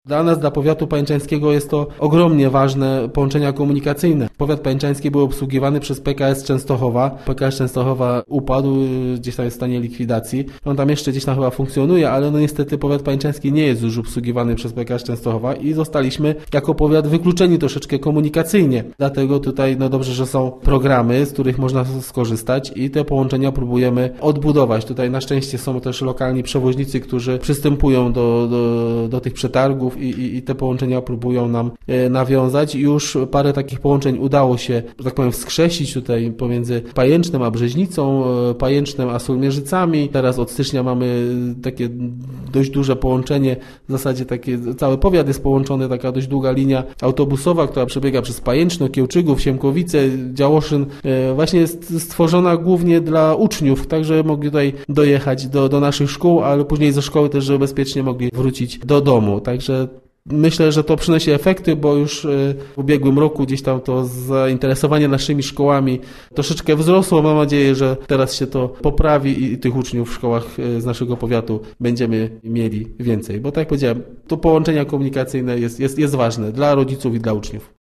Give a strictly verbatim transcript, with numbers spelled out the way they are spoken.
Dla nas, dla powiatu pajęczańskiego jest to ogromnie ważne połączenia komunikacyjne. Powiat pajęczański był obsługiwany przez P K S Częstochowa. P K S Częstochowa upadł, gdzieś tam jest w stanie likwidacji. On tam jeszcze gdzieś tam chyba funkcjonuje, ale no niestety powiat pajęczański nie jest już obsługiwany przez P K S Częstochowa i zostaliśmy jako powiat wykluczeni troszeczkę komunikacyjnie. Dlatego tutaj no dobrze, że są programy, z których można skorzystać i te połączenia próbujemy odbudować. Tutaj na szczęście są też lokalni przewoźnicy, którzy przystępują do, do, do tych przetargów I, i, i te połączenia próbują nam e, nawiązać. Już parę takich połączeń udało się, że tak powiem, wskrzesić tutaj pomiędzy Pajęcznem a Brzeźnicą, e, Pajęcznem a Sulmierzycami. Teraz od stycznia mamy takie dość duże połączenie, w zasadzie takie, cały powiat jest połączony, taka dość długa linia autobusowa, która przebiega przez Pajęczno, Kiełczygów, Siemkowice, Działoszyn. E, właśnie jest stworzona głównie dla uczniów, tak żeby mogli tutaj dojechać do, do naszych szkół, ale później ze szkoły też, żeby bezpiecznie mogli wrócić do domu. Także myślę, że to przynosi efekty, bo już w ubiegłym roku gdzieś tam to zainteresowanie naszymi szkołami troszeczkę wzrosło. Mam nadzieję, że teraz się to poprawi i tych uczniów w szkołach z naszego powiatu będziemy mieli więcej. Bo tak jak powiedziałem, to połączenia komunikacyjne jest, jest, jest ważne dla rodziców i dla uczniów.